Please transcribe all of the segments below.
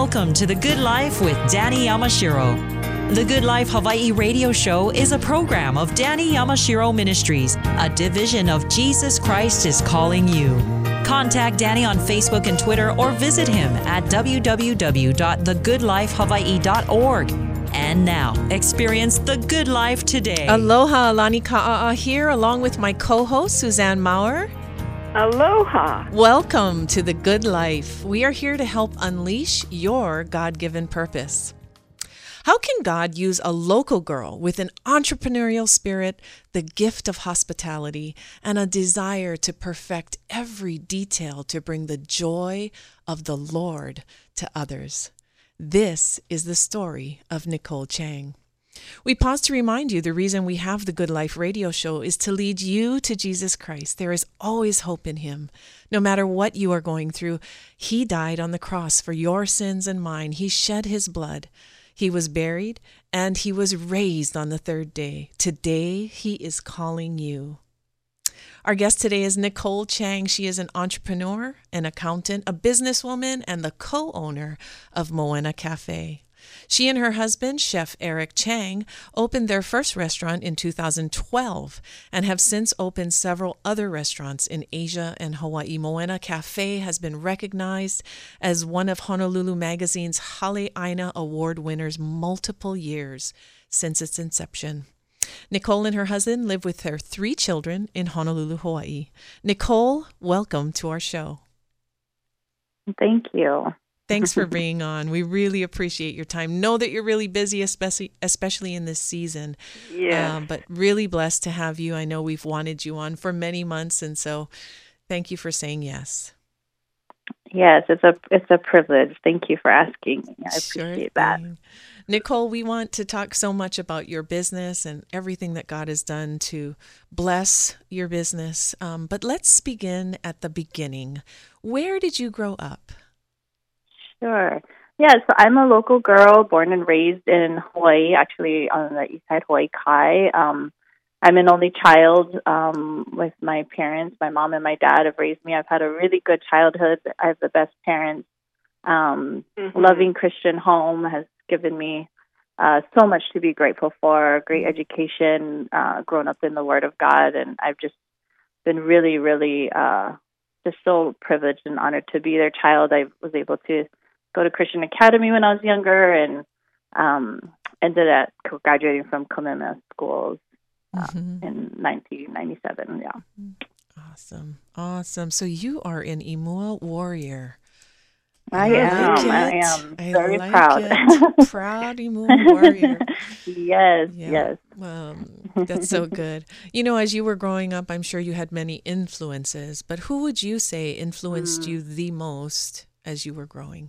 Welcome to The Good Life with Danny Yamashiro. The Good Life Hawaii radio show is a program of Danny Yamashiro Ministries, a division of Jesus Christ is Calling You. Contact Danny on Facebook and Twitter or visit him at www.thegoodlifehawaii.org. And now, experience the good life today. Aloha, Alani Ka'a'a here, along with my co-host, Suzanne Maurer. Aloha. Welcome to The Good Life. We are here to help unleash your God-given purpose. How can God use a local girl with an entrepreneurial spirit, the gift of hospitality, and a desire to perfect every detail to bring the joy of the Lord to others? This is the story of Nicole Chang. We pause to remind you the reason we have the Good Life radio show is to lead you to Jesus Christ. There is always hope in Him. No matter what you are going through, He died on the cross for your sins and mine. He shed His blood. He was buried and He was raised on the third day. Today, He is calling you. Our guest today is Nicole Chang. She is an entrepreneur, an accountant, a businesswoman, and the co-owner of Moana Cafe. She and her husband, Chef Eric Chang, opened their first restaurant in 2012 and have since opened several other restaurants in Asia and Hawaii. Moana Cafe has been recognized as one of Honolulu Magazine's Hale Aina Award winners multiple years since its inception. Nicole and her husband live with their 3 children in Honolulu, Hawaii. Nicole, welcome to our show. Thank you. Thanks for being on. We really appreciate your time. Know that you're really busy, especially in this season. Yeah. But really blessed to have you. I know we've wanted you on for many months, and so thank you for saying yes. Yes, it's a privilege. Thank you for asking me. I appreciate that. Nicole, we want to talk so much about your business and everything that God has done to bless your business. But let's begin at the beginning. Where did you grow up? Sure. Yeah, so I'm a local girl born and raised in Hawaii, actually on the east side, Hawaii Kai. I'm an only child with my parents. My mom and my dad have raised me. I've had a really good childhood. I have the best parents. Loving Christian home has given me so much to be grateful for, great education, grown up in the Word of God, and I've just been really, really just so privileged and honored to be their child. I was able to go to Christian Academy when I was younger and ended up graduating from Kamehameha schools in 1997. Yeah. Awesome. So you are an Imua warrior. I am. Very proud. Proud Imua warrior. Yes. That's so good. You know, as you were growing up, I'm sure you had many influences, but who would you say influenced you the most as you were growing?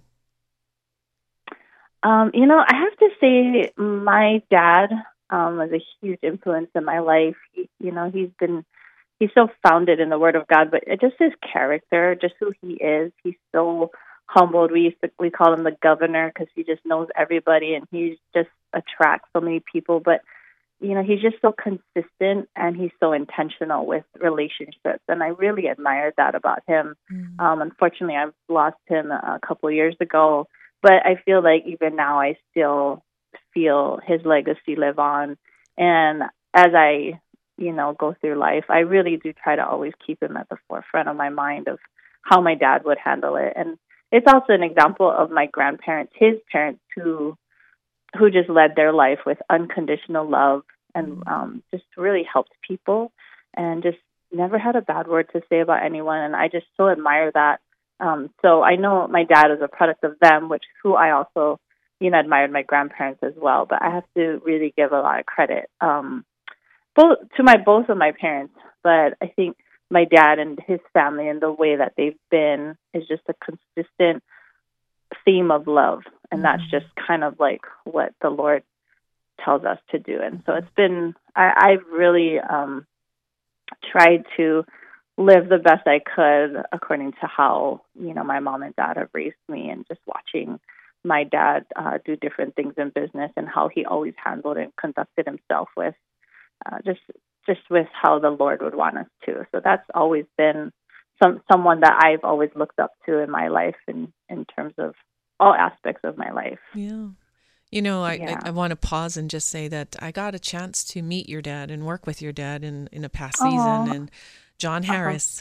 I have to say my dad was a huge influence in my life. He's so founded in the Word of God, but just his character, just who he is. He's so humbled. We call him the governor because he just knows everybody and he just attracts so many people. But he's just so consistent and he's so intentional with relationships, and I really admired that about him. Unfortunately, I've lost him a couple of years ago. But I feel like even now I still feel his legacy live on. And as I, go through life, I really do try to always keep him at the forefront of my mind of how my dad would handle it. And it's also an example of my grandparents, his parents, who just led their life with unconditional love and just really helped people and just never had a bad word to say about anyone. And I just so admire that. So I know my dad is a product of them, who I also, admired my grandparents as well. But I have to really give a lot of credit both of my parents. But I think my dad and his family and the way that they've been is just a consistent theme of love, and that's just kind of like what the Lord tells us to do. And so it's been I've really tried to live the best I could according to how, my mom and dad have raised me, and just watching my dad do different things in business and how he always handled and conducted himself with just with how the Lord would want us to. So that's always been someone that I've always looked up to in my life in terms of all aspects of my life. Yeah. You know, I Yeah. want to pause and just say that I got a chance to meet your dad and work with your dad in a past season. Oh. And John Uh-huh. Harris,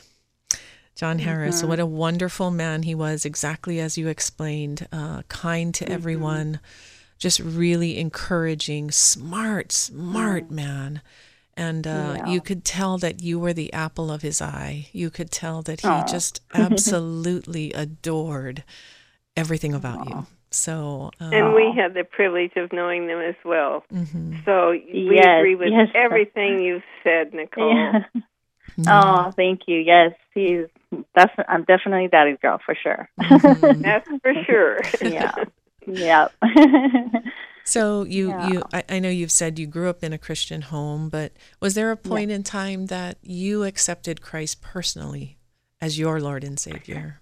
what a wonderful man he was, exactly as you explained, kind to everyone, just really encouraging, smart man. And Yeah. you could tell that you were the apple of his eye. You could tell that he Oh. just absolutely adored everything about you. So, And we had the privilege of knowing them as well. So we Yes. agree with Yes. everything you've said, Nicole. Yeah. Oh, thank you. Yes, I'm definitely daddy's girl for sure. That's for sure. Yeah. Yep. So Yeah. I know you've said you grew up in a Christian home, but was there a point in time that you accepted Christ personally as your Lord and Savior?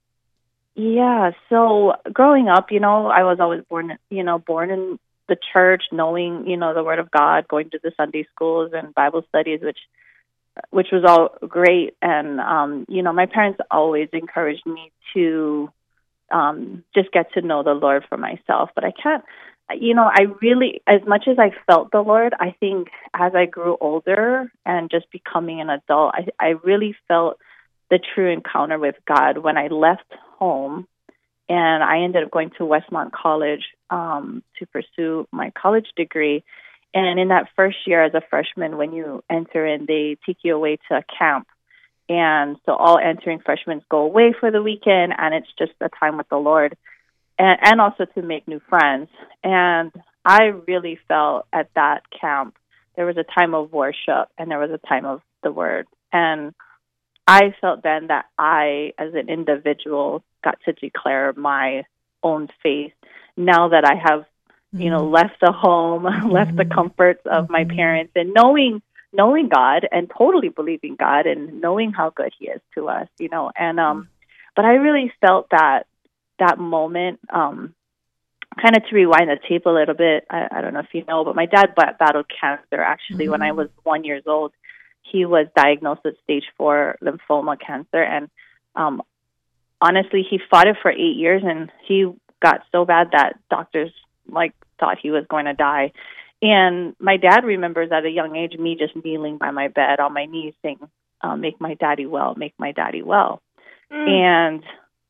Yeah. So growing up, I was always born in the church, knowing, the Word of God, going to the Sunday schools and Bible studies, which was all great. And, my parents always encouraged me to just get to know the Lord for myself. But I can't, I really, as much as I felt the Lord, I think as I grew older and just becoming an adult, I really felt the true encounter with God when I left home. And I ended up going to Westmont College to pursue my college degree. And in that first year as a freshman, when you enter in, they take you away to a camp. And so all entering freshmen go away for the weekend, and it's just a time with the Lord, and also to make new friends. And I really felt at that camp, there was a time of worship and there was a time of the Word. And I felt then that I, as an individual, got to declare my own faith now that I have, left the home, left the comforts of my parents, and knowing God and totally believing God and knowing how good He is to us, And but I really felt that moment. Kind of to rewind the tape a little bit, I don't know if you know, but my dad battled cancer actually when I was 1 year old. He was diagnosed with stage 4 lymphoma cancer, and honestly, he fought it for 8 years, and he got so bad that doctors thought he was going to die. And my dad remembers at a young age me just kneeling by my bed on my knees saying, "Make my daddy well, make my daddy well." And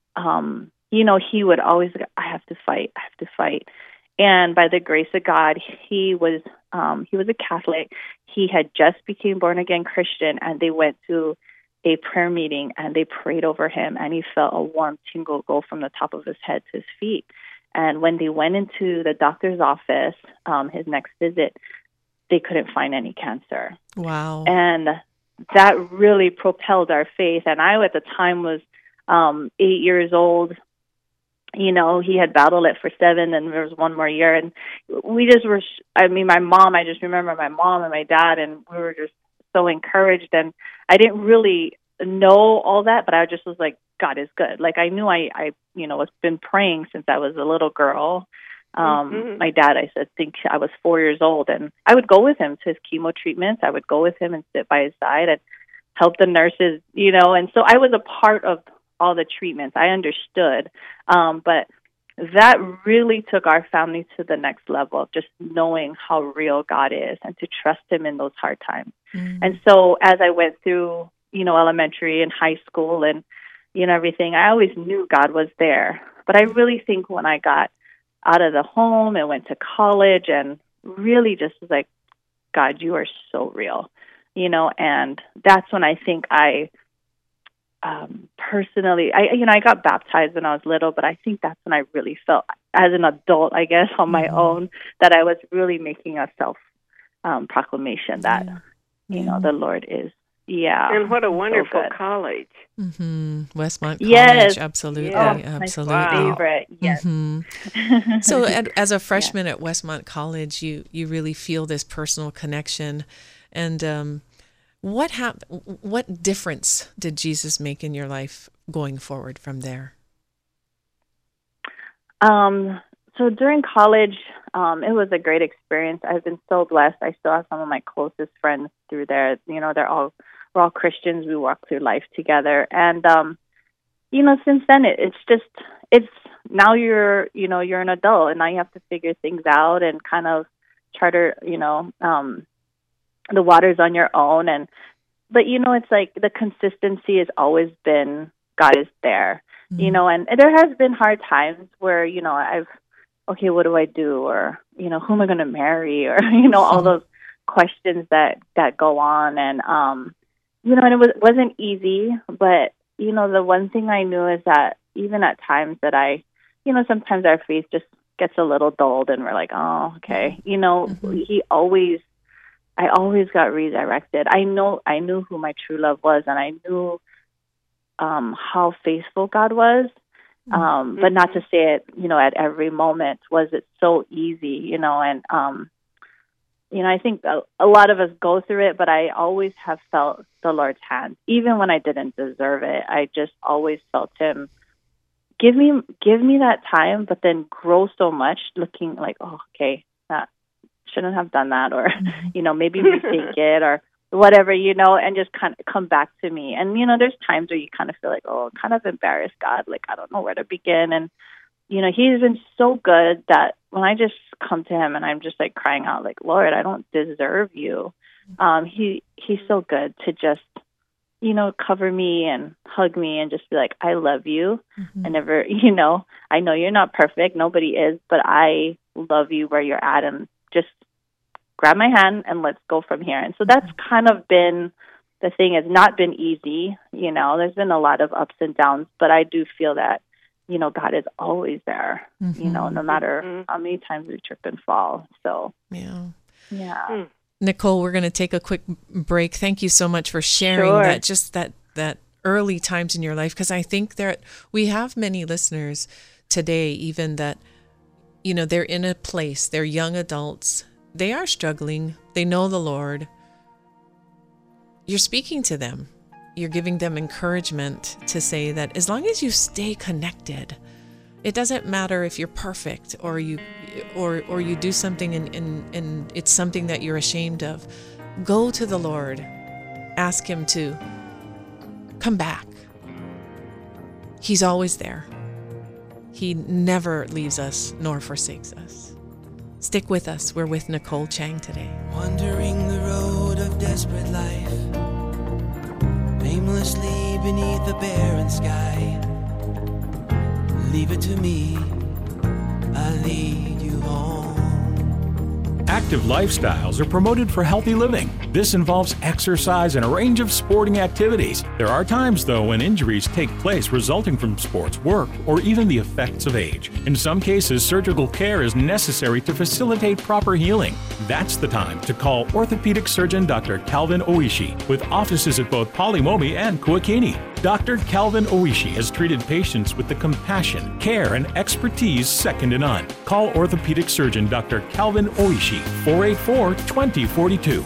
he would always go, I have to fight. And by the grace of God, he was a Catholic. He had just became born again Christian, and they went to a prayer meeting and they prayed over him, and he felt a warm tingle go from the top of his head to his feet. And when they went into the doctor's office, his next visit, they couldn't find any cancer. Wow. And that really propelled our faith. And I, at the time, was 8 years old. He had battled it for 7, and there was one more year. And we just were, I just remember my mom and my dad, and we were just so encouraged. And I didn't really know all that, but I just was like, God is good. I knew I was been praying since I was a little girl. My dad, think I was 4 years old, and I would go with him to his chemo treatments. I would go with him and sit by his side and help the nurses, and so I was a part of all the treatments. I understood. But that really took our family to the next level of just knowing how real God is and to trust Him in those hard times. And so as I went through, elementary and high school and, everything, I always knew God was there. But I really think when I got out of the home and went to college and really just was like, God, you are so real, and that's when I think I personally, I got baptized when I was little, but I think that's when I really felt, as an adult, I guess, on my own, that I was really making a self proclamation that, the Lord is. Yeah. And what a wonderful so college. Westmont College. Yes. Absolutely. Yes. Absolutely. My favorite. Yes. So as a freshman at Westmont College, you really feel this personal connection. And what difference did Jesus make in your life going forward from there? So during college, it was a great experience. I've been so blessed. I still have some of my closest friends through there. We're all Christians. We walk through life together. And, since then, it's now you're an adult, and now you have to figure things out and kind of charter, the waters on your own. But it's like the consistency has always been, God is there, and there has been hard times where, okay, what do I do? Or, who am I going to marry? Or, all those questions that go on. And, and it wasn't easy, but, the one thing I knew is that even at times that sometimes our faith just gets a little dulled and we're like, oh, okay. I always got resurrected. I knew who my true love was, and I knew how faithful God was. But not to say it, at every moment was it so easy, and I think a lot of us go through it, but I always have felt the Lord's hand, even when I didn't deserve it. I just always felt Him give me that time, but then grow so much, looking like, oh, okay, that shouldn't have done that, or maybe rethink it, or whatever, and just kind of come back to me. And there's times where you kind of feel like, oh, kind of embarrassed God, like I don't know where to begin. And He's been so good that when I just come to Him and I'm just like crying out, like, Lord, I don't deserve you. He's so good to just cover me and hug me and just be like, I love you. I never, I know you're not perfect. Nobody is, but I love you where you're at, and just grab my hand and let's go from here. And so that's kind of been the thing. It's not been easy. There's been a lot of ups and downs, but I do feel that, God is always there, no matter how many times we trip and fall. So, yeah. Nicole, we're going to take a quick break. Thank you so much for sharing that early times in your life, because I think that we have many listeners today, even that, they're in a place, they're young adults, they are struggling, they know the Lord. You're speaking to them. You're giving them encouragement to say that as long as you stay connected, it doesn't matter if you're perfect or you do something and it's something that you're ashamed of. Go to the Lord. Ask Him to come back. He's always there. He never leaves us nor forsakes us. Stick with us. We're with Nicole Chang today. Wandering the road of desperate life, aimlessly beneath the barren sky. Leave it to me, I'll lead you home. Active lifestyles are promoted for healthy living. This involves exercise and a range of sporting activities. There are times, though, when injuries take place resulting from sports, work, or even the effects of age. In some cases, surgical care is necessary to facilitate proper healing. That's the time to call orthopedic surgeon Dr. Calvin Oishi, with offices at both Polimomi and Kuakini. Dr. Calvin Oishi has treated patients with the compassion, care, and expertise second to none. Call orthopedic surgeon Dr. Calvin Oishi, 484-2042,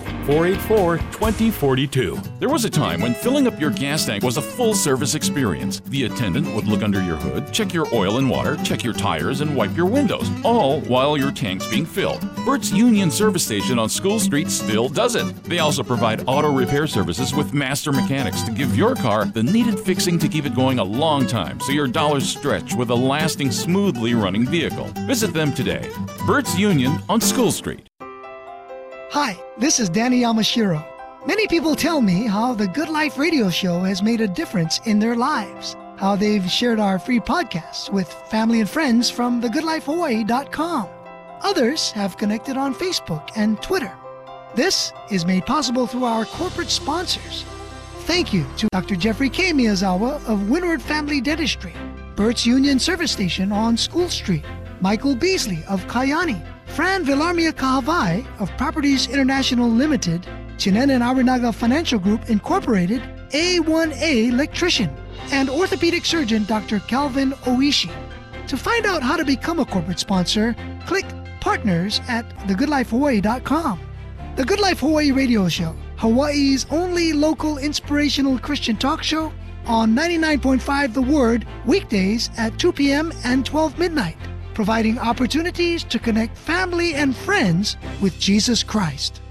484-2042. There was a time when filling up your gas tank was a full-service experience. The attendant would look under your hood, check your oil and water, check your tires, and wipe your windows, all while your tank's being filled. Burt's Union Service Station on School Street still does it. They also provide auto repair services with master mechanics to give your car the needed fixing to keep it going a long time so your dollars stretch with a lasting, smoothly running vehicle. Visit them today. Burt's Union on School Street. Hi, this is Danny Yamashiro. Many people tell me how the Good Life radio show has made a difference in their lives, how they've shared our free podcasts with family and friends from thegoodlifehawaii.com. Others have connected on Facebook and Twitter. This is made possible through our corporate sponsors. Thank you to Dr. Jeffrey K. Miyazawa of Windward Family Dentistry, Burt's Union Service Station on School Street, Michael Beasley of Kayani, Fran Villarmia Kahavai of Properties International Limited, Chinen and Arinaga Financial Group Incorporated, A1A Electrician, and orthopedic surgeon Dr. Calvin Oishi. To find out how to become a corporate sponsor, click Partners at thegoodlifehawaii.com. The Good Life Hawaii Radio Show, Hawaii's only local inspirational Christian talk show on 99.5 The Word, weekdays at 2 p.m. and 12 midnight, providing opportunities to connect family and friends with Jesus Christ.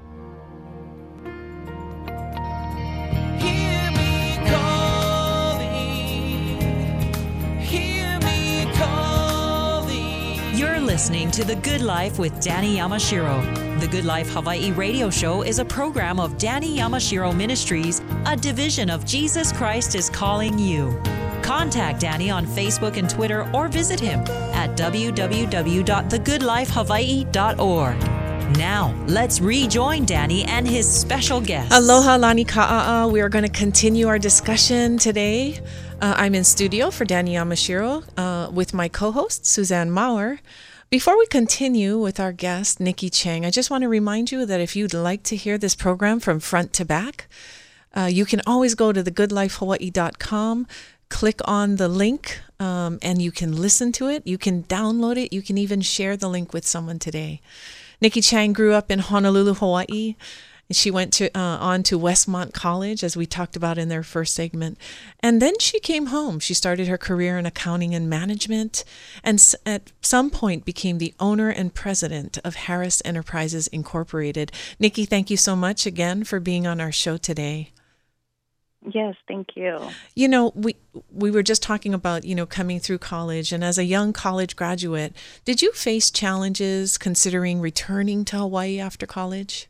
Hear me calling, hear me calling. listening to The Good Life with Danny Yamashiro. The Good Life Hawaii radio show is a program of Danny Yamashiro Ministries, a division of Jesus Christ is Calling You. Contact Danny on Facebook and Twitter or visit him at www.thegoodlifehawaii.org. Now, let's rejoin Danny and his special guest. Aloha lani ka'a. We are going to continue our discussion today. I'm in studio for Danny Yamashiro with my co-host, Suzanne Maurer. Before we continue with our guest, Nikki Chang, I just want to remind you that if you'd like to hear this program from front to back, you can always go to thegoodlifehawaii.com, click on the link, and you can listen to it. You can download it. You can even share the link with someone today. Nikki Chang grew up in Honolulu, Hawaii. She went on to Westmont College, as we talked about in their first segment. And then she came home. She started her career in accounting and management, and at some point became the owner and president of Harris Enterprises Incorporated. Nikki, thank you so much again for being on our show today. Yes, thank you. You know, we were just talking about, coming through college, and as a young college graduate, did you face challenges considering returning to Hawaii after college?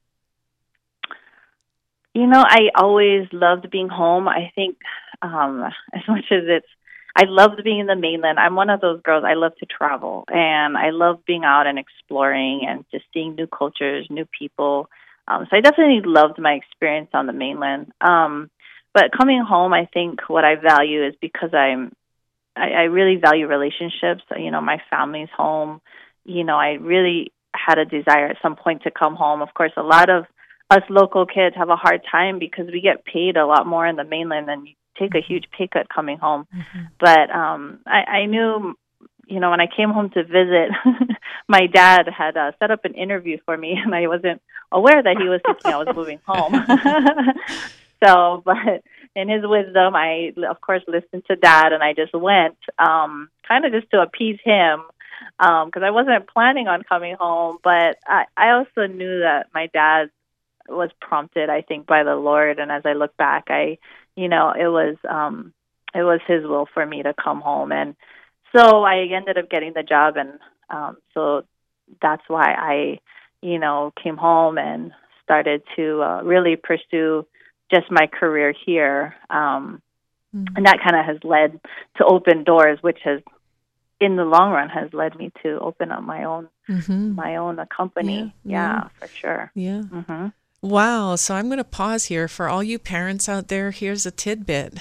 I always loved being home. I think as much as I loved being in the mainland. I'm one of those girls. I love to travel, and I love being out and exploring and just seeing new cultures, new people. So I definitely loved my experience on the mainland. But coming home, I think what I value is because I really value relationships. My family's home. I really had a desire at some point to come home. Of course, a lot of us local kids have a hard time because we get paid a lot more in the mainland and you take a huge pay cut coming home. Mm-hmm. But I knew, when I came home to visit, my dad had set up an interview for me, and I wasn't aware that he was thinking I was moving home. So, but in his wisdom, I, of course, listened to Dad, and I just went, kind of just to appease him, because I wasn't planning on coming home. But I also knew that my dad was prompted, I think, by the Lord. And as I look back, it was His will for me to come home, and so I ended up getting the job, and so that's why I, came home and started to really pursue just my career here, and that kind of has led to open doors, which has, in the long run, has led me to open up my own company. Yeah, for sure. Yeah. Mm-hmm. Wow. So I'm going to pause here. For all you parents out there, here's a tidbit.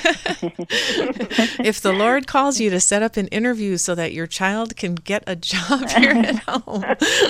If the Lord calls you to set up an interview so that your child can get a job here at home,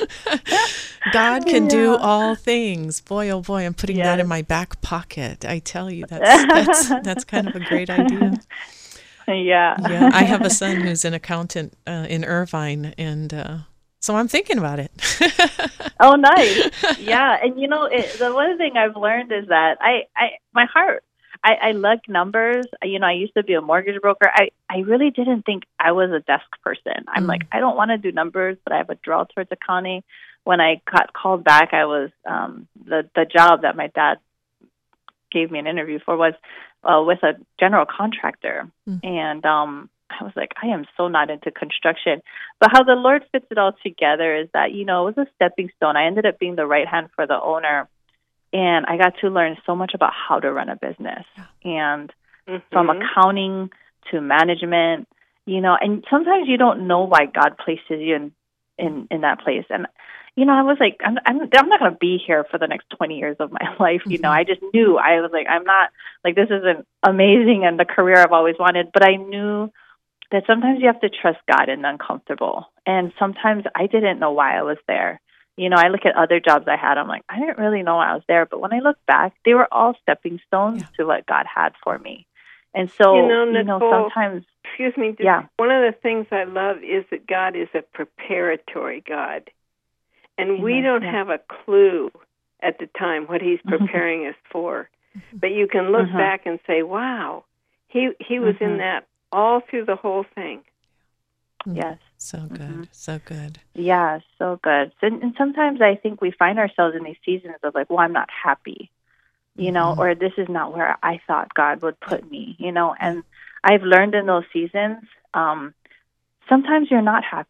God can do all things. Boy, oh boy, I'm putting that in my back pocket. I tell you, that's kind of a great idea. Yeah. I have a son who's an accountant in Irvine, and so I'm thinking about it. Oh, nice. Yeah. And, the one thing I've learned is that my heart, I like numbers. I used to be a mortgage broker. I really didn't think I was a desk person. I'm like, I don't want to do numbers, but I have a draw towards accounting. When I got called back, I was the job that my dad gave me an interview for was with a general contractor. And I was like, I am so not into construction. But how the Lord fits it all together is that, it was a stepping stone. I ended up being the right hand for the owner, and I got to learn so much about how to run a business. And from accounting to management, and sometimes you don't know why God places you in that place. And, I was like, I'm not going to be here for the next 20 years of my life. I just knew. I was like, I'm not, like, this isn't amazing and the career I've always wanted. But I knew that sometimes you have to trust God in the uncomfortable. And sometimes I didn't know why I was there. I look at other jobs I had. I'm like, I didn't really know why I was there. But when I look back, they were all stepping stones to what God had for me. And so, Nicole, sometimes... Excuse me. Yeah. One of the things I love is that God is a preparatory God. And we don't have a clue at the time what He's preparing us for. But you can look back and say, wow, He was in that all through the whole thing. Yes. So good. So good. Yeah, so good. And sometimes I think we find ourselves in these seasons of like, well, I'm not happy, or this is not where I thought God would put me, and I've learned in those seasons, sometimes you're not happy.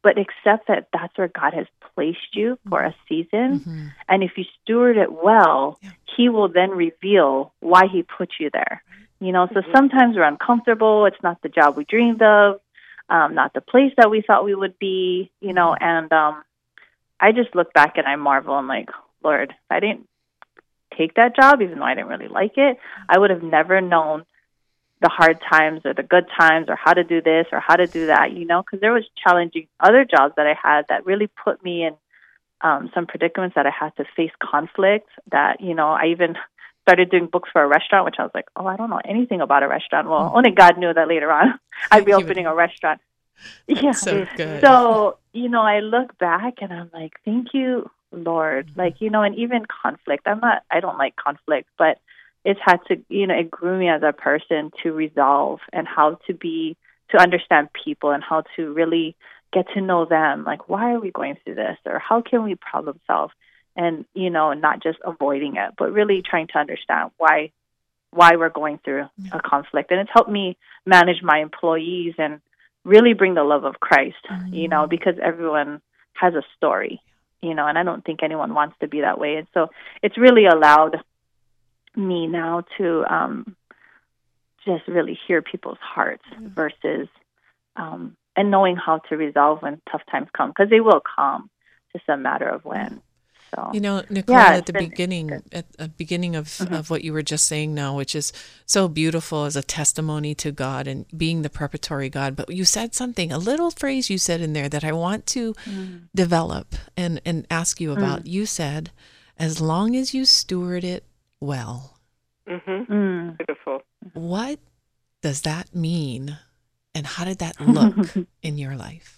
but accept that that's where God has placed you for a season. And if you steward it well, he will then reveal why he put you there. So sometimes we're uncomfortable. It's not the job we dreamed of, not the place that we thought we would be, and I just look back and I marvel. I'm like, Lord, if I didn't take that job, even though I didn't really like it, I would have never known the hard times or the good times or how to do this or how to do that, because there was challenging other jobs that I had that really put me in some predicaments that I had to face conflict that, I even started doing books for a restaurant, which I was like, oh, I don't know anything about a restaurant. Well, only God knew that later on I'd be opening a restaurant. Yeah. So good. So, I look back and I'm like, thank you, Lord. Like, and even conflict. I don't like conflict, but it's had to, it grew me as a person to resolve and how to understand people and how to really get to know them. Like, why are we going through this? Or how can we problem solve? And, not just avoiding it, but really trying to understand why we're going through a conflict. And it's helped me manage my employees and really bring the love of Christ, because everyone has a story, and I don't think anyone wants to be that way. And so it's really allowed me now to just really hear people's hearts versus and knowing how to resolve when tough times come, because they will come, just a matter of when. So, Nicole, at the beginning of what you were just saying now, which is so beautiful as a testimony to God and being the preparatory God, but you said something, a little phrase you said in there that I want to develop and ask you about. You said, as long as you steward it well. Beautiful. What does that mean, and how did that look in your life?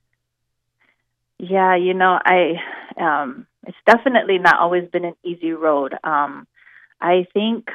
Yeah, it's definitely not always been an easy road. I think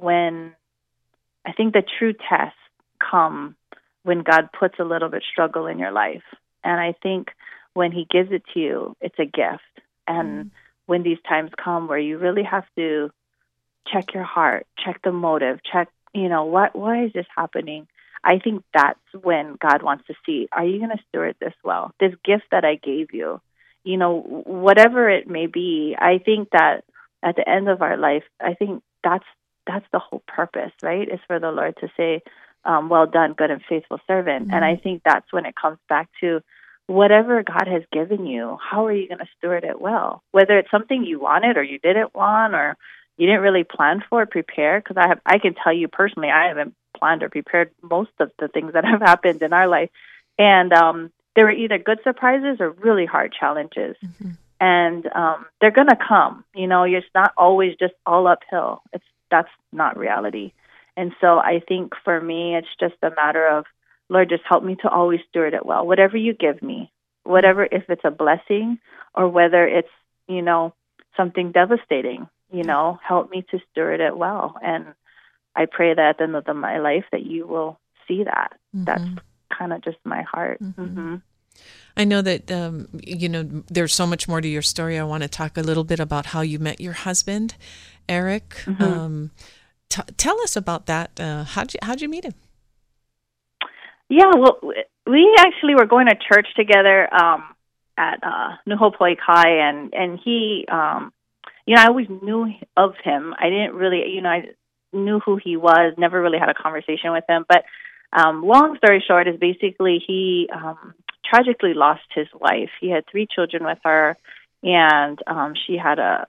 the true tests come when God puts a little bit struggle in your life. And I think when he gives it to you, it's a gift. And when these times come where you really have to check your heart, check the motive, check, why is this happening? I think that's when God wants to see, are you going to steward this well? This gift that I gave you, whatever it may be. I think that at the end of our life, I think that's the whole purpose, right? Is for the Lord to say, well done, good and faithful servant. And I think that's when it comes back to whatever God has given you, how are you going to steward it well? Whether it's something you wanted or you didn't want or you didn't really plan for or prepare, because I can tell you personally, I haven't planned or prepared most of the things that have happened in our life. And there were either good surprises or really hard challenges. And they're going to come. It's not always just all uphill. That's not reality. And so I think for me, it's just a matter of, Lord, just help me to always steward it well. Whatever you give me, whatever, if it's a blessing or whether it's, something devastating, help me to steward it well. And I pray that at the end of my life that you will see that. That's kind of just my heart. I know that, there's so much more to your story. I want to talk a little bit about how you met your husband, Eric. Tell us about that. How'd you meet him? Yeah, well, we actually were going to church together at New Hope Lake High, and he, I always knew of him. I didn't really, I knew who he was, never really had a conversation with him. But long story short is basically he tragically lost his wife. He had 3 children with her, and she had a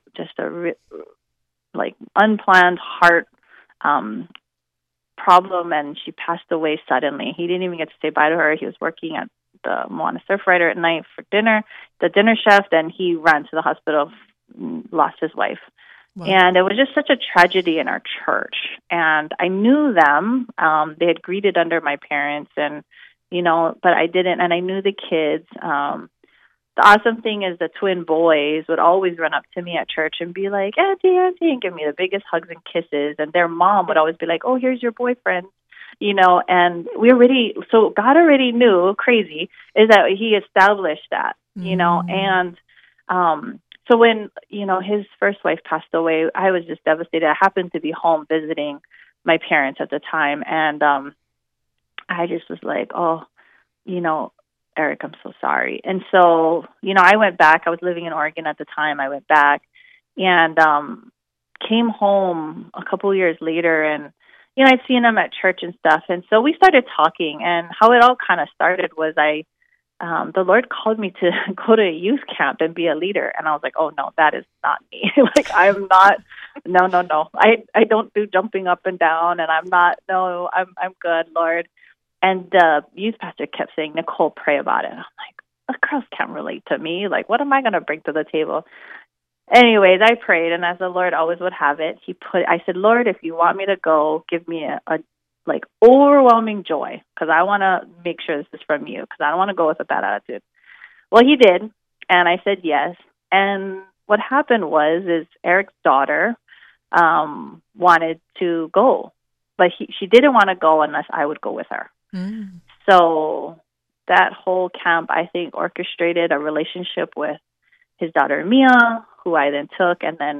unplanned heart problem, and she passed away suddenly. He didn't even get to say bye to her. He was working at the Moana Surfrider at night for dinner, the dinner chef, and he ran to the hospital, lost his wife. Wow. And it was just such a tragedy in our church. And I knew them. They had greeted under my parents, and but I didn't. And I knew the kids. The awesome thing is the twin boys would always run up to me at church and be like, Auntie, and give me the biggest hugs and kisses. And their mom would always be like, oh, here's your boyfriend, and so God already knew, crazy, is that he established that, and so when, his first wife passed away, I was just devastated. I happened to be home visiting my parents at the time, and I just was like, Eric, I'm so sorry. And so, I went back. I was living in Oregon at the time. I went back and came home a couple of years later, and I'd seen him at church and stuff. And so we started talking, and how it all kind of started was the Lord called me to go to a youth camp and be a leader. And I was like, oh no, that is not me. Like, I'm not, no. I don't do jumping up and down, and I'm good, Lord. And the youth pastor kept saying, Nicole, pray about it. And I'm like, the girls can't relate to me. Like, what am I going to bring to the table? Anyways, I prayed, and as the Lord always would have it, I said, Lord, if you want me to go, give me a overwhelming joy, because I want to make sure this is from you, because I don't want to go with a bad attitude. Well, he did, and I said yes. And what happened is Eric's daughter wanted to go, but she didn't want to go unless I would go with her. Mm. So that whole camp, I think, orchestrated a relationship with his daughter Mia, who I then took, and then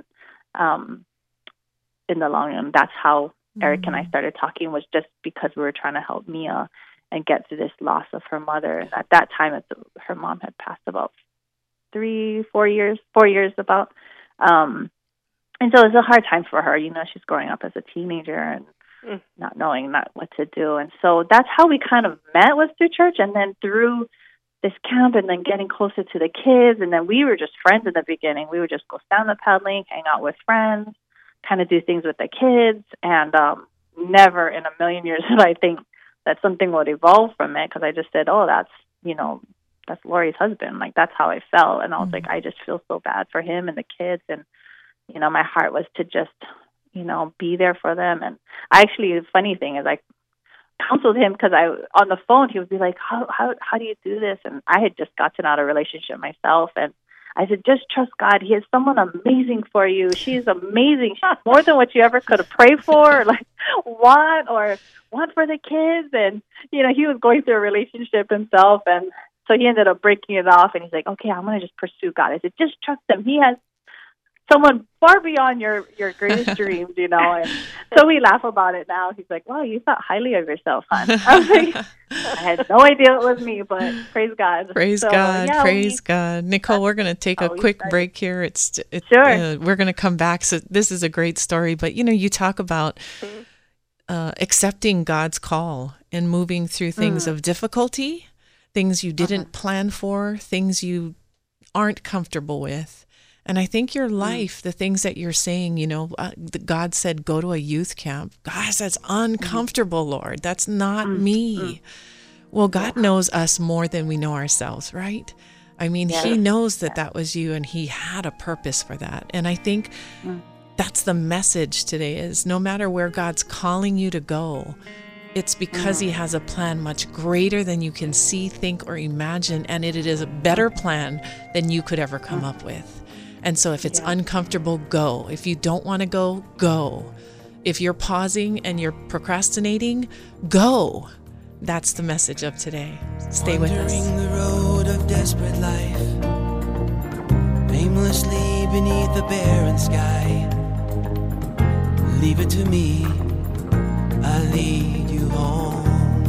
in the long run, that's how Eric and I started talking, was just because we were trying to help Mia and get through this loss of her mother. And at that time, her mom had passed about 4 years about. And so it was a hard time for her. She's growing up as a teenager and not knowing what to do. And so that's how we kind of met, was through church, and then through this camp, and then getting closer to the kids. And then we were just friends in the beginning. We would just go stand the paddling, hang out with friends, kind of do things with the kids, and never in a million years did I think that something would evolve from it, because I just said, oh, that's Lori's husband. Like, that's how I felt. And I was like, I just feel so bad for him and the kids. And, my heart was to just, be there for them. And the funny thing is, I counseled him, because on the phone, he would be like, how do you do this? And I had just gotten out of a relationship myself, and I said, just trust God. He has someone amazing for you. She's amazing. She's more than what you ever could have prayed for, or want for the kids. And, he was going through a relationship himself. And so he ended up breaking it off, and he's like, okay, I'm going to just pursue God. I said, just trust him. He has someone far beyond your greatest dreams, And so we laugh about it now. He's like, wow, you thought highly of yourself, hon. I was like, I had no idea it was me, but praise God. Praise God. Nicole, we're going to take a quick break here. Sure. We're going to come back. So this is a great story, but you talk about accepting God's call and moving through things of difficulty, things you didn't plan for, things you aren't comfortable with. And I think your life, the things that you're saying, God said, go to a youth camp. Gosh, that's uncomfortable, Lord. That's not me. Well, God knows us more than we know ourselves, right? I mean, He knows that was you, and He had a purpose for that. And I think that's the message today, is no matter where God's calling you to go, it's because He has a plan much greater than you can see, think, or imagine. And it is a better plan than you could ever come up with. And so if it's uncomfortable, go. If you don't want to go, go. If you're pausing and you're procrastinating, go. That's the message of today. Stay with us. Wandering the road of desperate life, aimlessly beneath the barren sky. Leave it to me, I'll lead you home.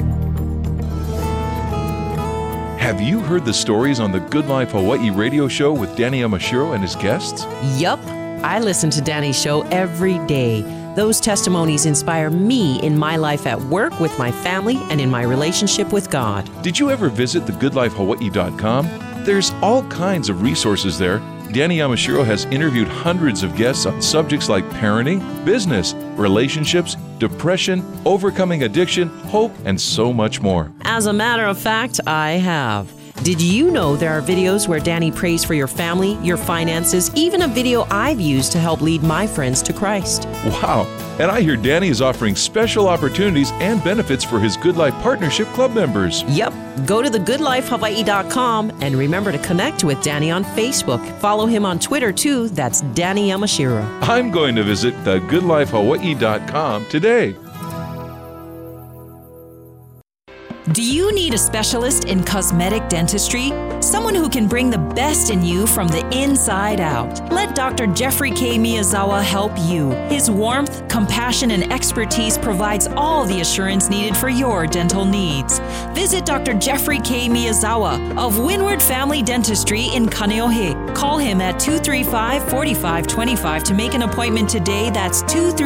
Have you heard the stories on the Good Life Hawaii radio show with Danny Yamashiro and his guests? Yup. I listen to Danny's show every day. Those testimonies inspire me in my life at work, with my family, and in my relationship with God. Did you ever visit thegoodlifehawaii.com? There's all kinds of resources there. Danny Yamashiro has interviewed hundreds of guests on subjects like parenting, business, relationships, depression, overcoming addiction, hope, and so much more. As a matter of fact, I have. Did you know there are videos where Danny prays for your family, your finances, even a video I've used to help lead my friends to Christ? Wow. And I hear Danny is offering special opportunities and benefits for his Good Life Partnership Club members. Yep. Go to thegoodlifehawaii.com and remember to connect with Danny on Facebook. Follow him on Twitter too. That's Danny Yamashiro. I'm going to visit thegoodlifehawaii.com today. Do you need a specialist in cosmetic dentistry? Someone who can bring the best in you from the inside out. Let Dr. Jeffrey K. Miyazawa help you. His warmth, compassion, and expertise provides all the assurance needed for your dental needs. Visit Dr. Jeffrey K. Miyazawa of Windward Family Dentistry in Kaneohe. Call him at 235-4525 to make an appointment today. That's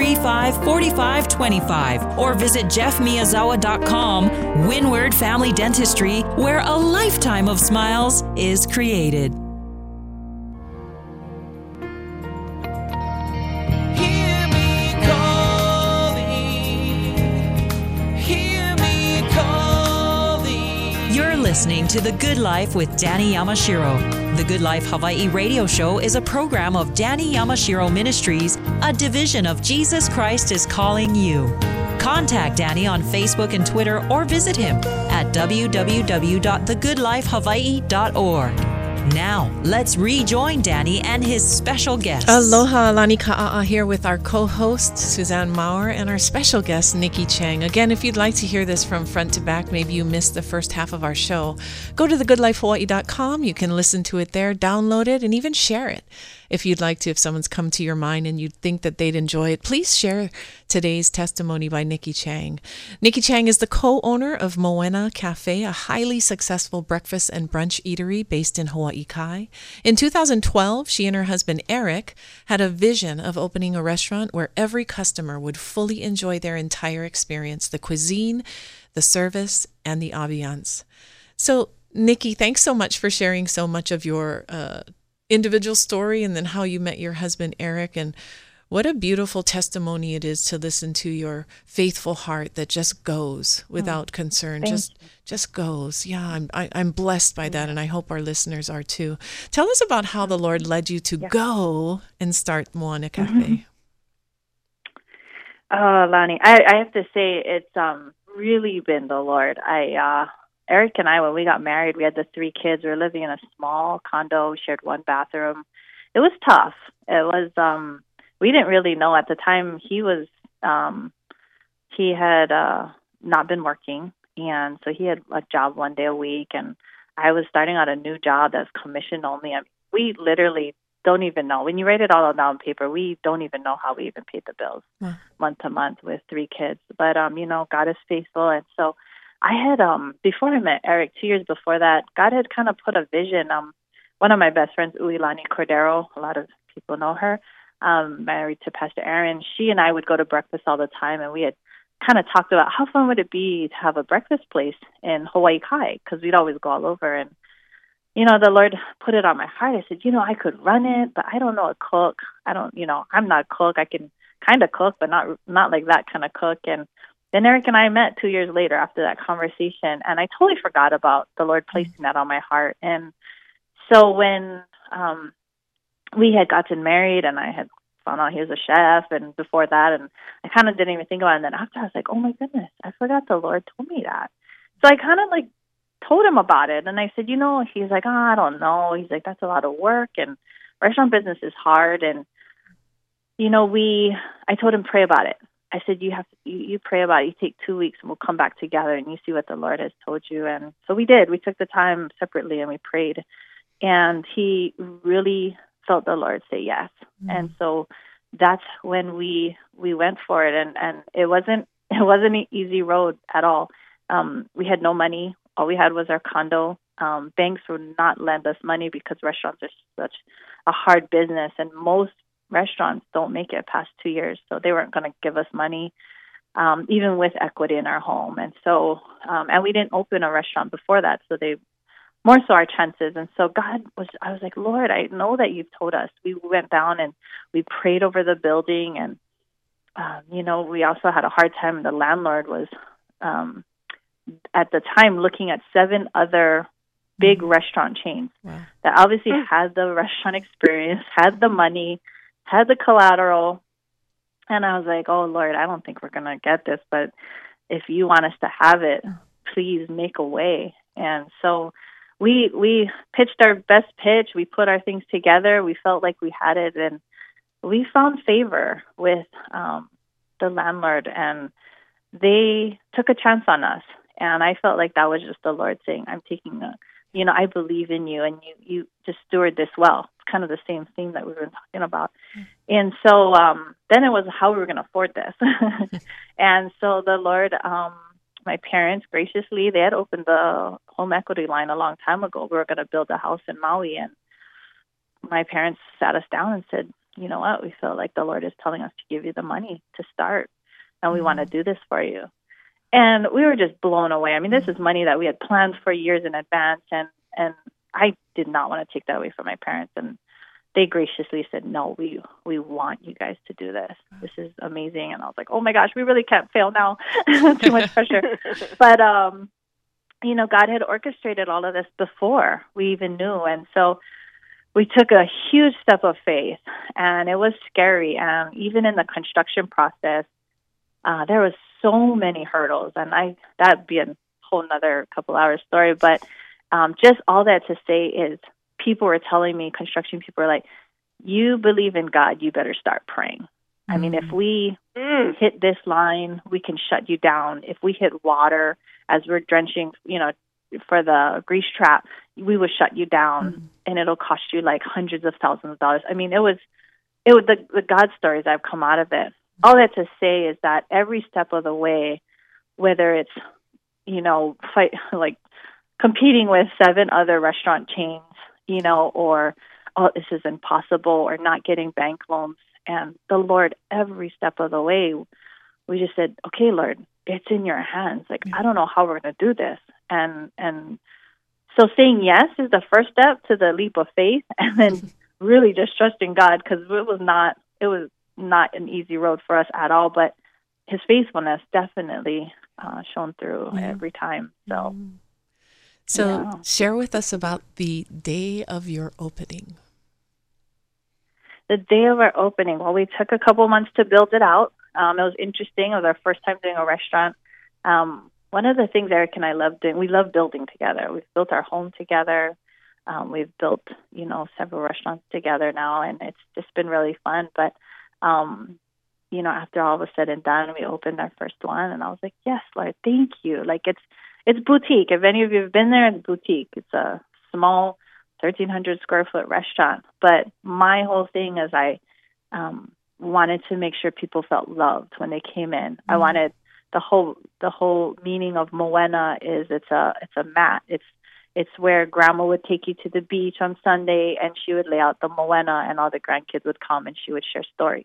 235-4525. Or visit jeffmiyazawa.com. Windward Family Dentistry, where a lifetime of smiles is created. Hear me calling, hear me calling. You're listening to The Good Life with Danny Yamashiro. The Good Life Hawaii radio show is a program of Danny Yamashiro Ministries, a division of Jesus Christ is Calling You. Contact Danny on Facebook and Twitter or visit him at www.thegoodlifehawaii.org. Now, let's rejoin Danny and his special guests. Aloha, Lani Ka'a'a here with our co-host, Suzanne Maurer, and our special guest, Nikki Chang. Again, if you'd like to hear this from front to back, maybe you missed the first half of our show, go to thegoodlifehawaii.com. You can listen to it there, download it, and even share it. If you'd like to, if someone's come to your mind and you think that they'd enjoy it, please share today's testimony by Nikki Chang. Nikki Chang is the co-owner of Moena Cafe, a highly successful breakfast and brunch eatery based in Hawaii Kai. In 2012, she and her husband Eric had a vision of opening a restaurant where every customer would fully enjoy their entire experience, the cuisine, the service, and the ambiance. So, Nikki, thanks so much for sharing so much of your individual story and then how you met your husband Eric, and what a beautiful testimony it is to listen to your faithful heart that just goes without concern, just goes. Yeah, I'm blessed by that, and I hope our listeners are too. Tell us about how the Lord led you to go and start Moena Cafe. Oh, Lani, I have to say it's really been the Lord. Eric and I, when we got married, we had the 3 kids. We were living in a small condo, shared 1 bathroom. It was tough. It was, we didn't really know at the time. He had not been working, and so he had a job 1 day a week, and I was starting out a new job that's commission only. I mean, we literally don't even know. When you write it all down on paper, we don't even know how we even paid the bills month to month with 3 kids. But, God is faithful, and so I had, before I met Eric, 2 years before that, God had kind of put a vision. One of my best friends, Uilani Cordero, a lot of people know her, married to Pastor Aaron. She and I would go to breakfast all the time, and we had kind of talked about how fun would it be to have a breakfast place in Hawaii Kai, because we'd always go all over. And, the Lord put it on my heart. I said, I could run it, but I don't know a cook. I'm not a cook. I can kind of cook, but not like that kind of cook. And then Eric and I met 2 years later after that conversation, and I totally forgot about the Lord placing that on my heart. And so when we had gotten married, and I had found out he was a chef, and before that, and I kind of didn't even think about it. And then after, I was like, oh my goodness, I forgot the Lord told me that. So I kind of told him about it, and I said, he's like, I don't know. He's like, that's a lot of work, and restaurant business is hard. And, I told him, pray about it. I said, you pray about it. You take 2 weeks and we'll come back together and you see what the Lord has told you. And so we did. We took the time separately and we prayed. And he really felt the Lord say yes. And so that's when we went for it. And it wasn't an easy road at all. We had no money. All we had was our condo. Banks would not lend us money because restaurants are such a hard business, and most restaurants don't make it past 2 years, so they weren't going to give us money, even with equity in our home. And so, and we didn't open a restaurant before that, so they more so our chances. And so I was like, Lord, I know that you've told us. We went down and we prayed over the building, and we also had a hard time. The landlord was at the time looking at 7 other big restaurant chains that obviously had the restaurant experience, had the money, had the collateral. And I was like, oh, Lord, I don't think we're going to get this, but if you want us to have it, please make a way. And so we pitched our best pitch. We put our things together. We felt like we had it, and we found favor with the landlord, and they took a chance on us. And I felt like that was just the Lord saying, I'm taking I believe in you, and you just steward this well. It's kind of the same thing that we were talking about. And so then it was how we were going to afford this. And so the Lord, my parents graciously, they had opened the home equity line a long time ago. We were going to build a house in Maui, and my parents sat us down and said, you know what, we feel like the Lord is telling us to give you the money to start, and we want to do this for you. And we were just blown away. I mean, this is money that we had planned for years in advance, and I did not want to take that away from my parents. And they graciously said, no, we want you guys to do this. This is amazing. And I was like, oh my gosh, we really can't fail now. Too much pressure. But, God had orchestrated all of this before we even knew. And so we took a huge step of faith, and it was scary. And even in the construction process, there was so many hurdles, and that'd be a whole nother couple hours story. But just all that to say is, people were telling me, construction people were like, you believe in God, you better start praying. I mean, if we hit this line, we can shut you down. If we hit water as we're drenching, for the grease trap, we will shut you down, and it'll cost you like hundreds of thousands of dollars. I mean, it was the God stories I've come out of it. All that to say is that every step of the way, whether it's, competing with 7 other restaurant chains, or, oh, this is impossible, or not getting bank loans. And the Lord, every step of the way, we just said, okay, Lord, it's in your hands. Like, I don't know how we're going to do this. And so saying yes is the first step to the leap of faith, and then really just trusting God, because it was not an easy road for us at all, but his faithfulness definitely shone through every time. So share with us about the day of your opening. The day of our opening, well, we took a couple months to build it out. It was interesting. It was our first time doing a restaurant. One of the things Eric and I love doing, we love building together. We've built our home together. We've built, several restaurants together now, and it's just been really fun. But, after all was said and done, we opened our first one, and I was like, yes, Lord, thank you. Like, it's boutique. If any of you have been there, it's boutique. It's a small 1,300 square foot restaurant. But my whole thing is I wanted to make sure people felt loved when they came in. I wanted the whole meaning of Moana is it's a mat. It's where grandma would take you to the beach on Sunday, and she would lay out the Moana, and all the grandkids would come, and she would share stories.